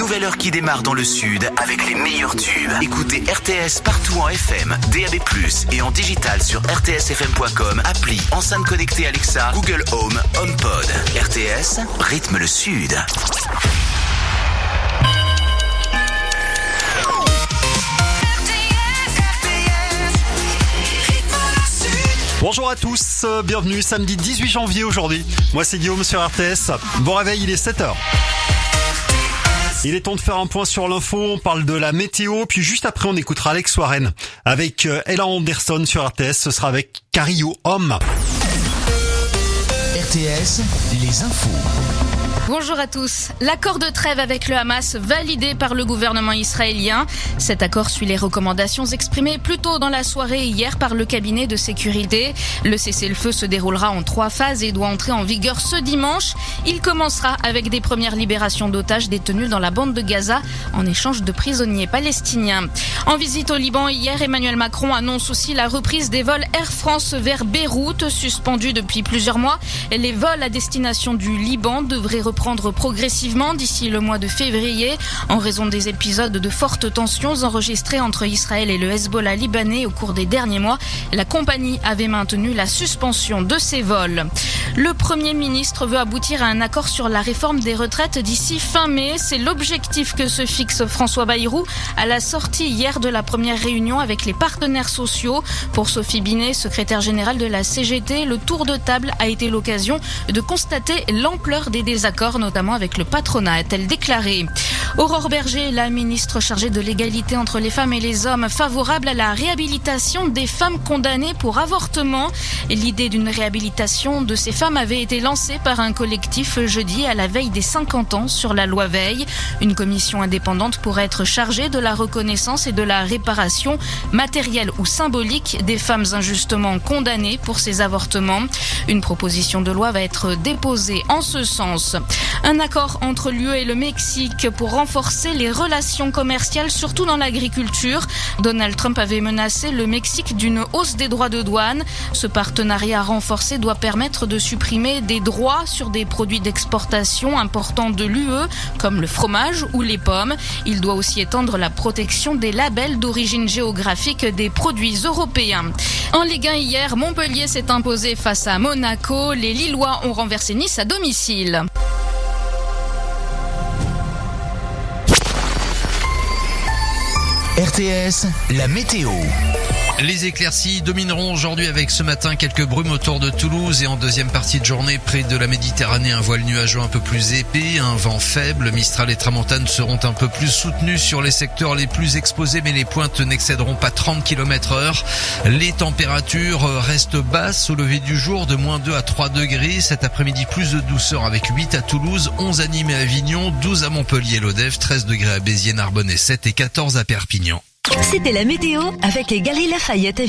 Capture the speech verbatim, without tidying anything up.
nouvelle heure qui démarre dans le sud avec les meilleurs tubes. Écoutez R T S partout en F M, D A B plus, et en digital sur r t s f m point com, appli, enceinte connectée Alexa, Google Home, HomePod. R T S, rythme le sud. Bonjour à tous, bienvenue samedi dix-huit janvier aujourd'hui. Moi c'est Guillaume sur R T S. Bon réveil, il est sept heures. Il est temps de faire un point sur l'info, on parle de la météo, puis juste après on écoutera Alex Warren avec Ella Anderson sur R T S, ce sera avec Cario Homme. R T S, les infos. Bonjour à tous. L'accord de trêve avec le Hamas validé par le gouvernement israélien. Cet accord suit les recommandations exprimées plus tôt dans la soirée hier par le cabinet de sécurité. Le cessez-le-feu se déroulera en trois phases et doit entrer en vigueur ce dimanche. Il commencera avec des premières libérations d'otages détenus dans la bande de Gaza en échange de prisonniers palestiniens. En visite au Liban hier, Emmanuel Macron annonce aussi la reprise des vols Air France vers Beyrouth, suspendus depuis plusieurs mois. Les vols à destination du Liban devraient reprendre prendre progressivement d'ici le mois de février en raison des épisodes de fortes tensions enregistrés entre Israël et le Hezbollah libanais au cours des derniers mois. La compagnie avait maintenu la suspension de ses vols. Le Premier ministre veut aboutir à un accord sur la réforme des retraites d'ici fin mai. C'est l'objectif que se fixe François Bayrou à la sortie hier de la première réunion avec les partenaires sociaux. Pour Sophie Binet, secrétaire générale de la C G T, le tour de table a été l'occasion de constater l'ampleur des désaccords, notamment avec le patronat, a-t-elle déclaré. Aurore Berger, la ministre chargée de l'égalité entre les femmes et les hommes, favorable à la réhabilitation des femmes condamnées pour avortement. L'idée d'une réhabilitation de ces femmes avait été lancée par un collectif jeudi à la veille des cinquante ans sur la loi Veil. Une commission indépendante pourrait être chargée de la reconnaissance et de la réparation matérielle ou symbolique des femmes injustement condamnées pour ces avortements. Une proposition de loi va être déposée en ce sens. Un accord entre l'U E et le Mexique pour renforcer les relations commerciales, surtout dans l'agriculture. Donald Trump avait menacé le Mexique d'une hausse des droits de douane. Ce partenariat renforcé doit permettre de supprimer des droits sur des produits d'exportation importants de l'U E, comme le fromage ou les pommes. Il doit aussi étendre la protection des labels d'origine géographique des produits européens. En Ligue un hier, Montpellier s'est imposé face à Monaco. Les Lillois ont renversé Nice à domicile. R T S, la météo. Les éclaircies domineront aujourd'hui avec ce matin quelques brumes autour de Toulouse et en deuxième partie de journée près de la Méditerranée, un voile nuageux un peu plus épais, un vent faible. Mistral et Tramontane seront un peu plus soutenus sur les secteurs les plus exposés, mais les pointes n'excéderont pas trente kilomètres heure. Les températures restent basses au lever du jour, de moins deux à trois degrés. Cet après-midi, plus de douceur avec huit à Toulouse, onze à Nîmes et Avignon, douze à Montpellier et Lodève, treize degrés à Béziers, Narbonne et sept et quatorze à Perpignan. C'était la météo avec les Galeries Lafayette.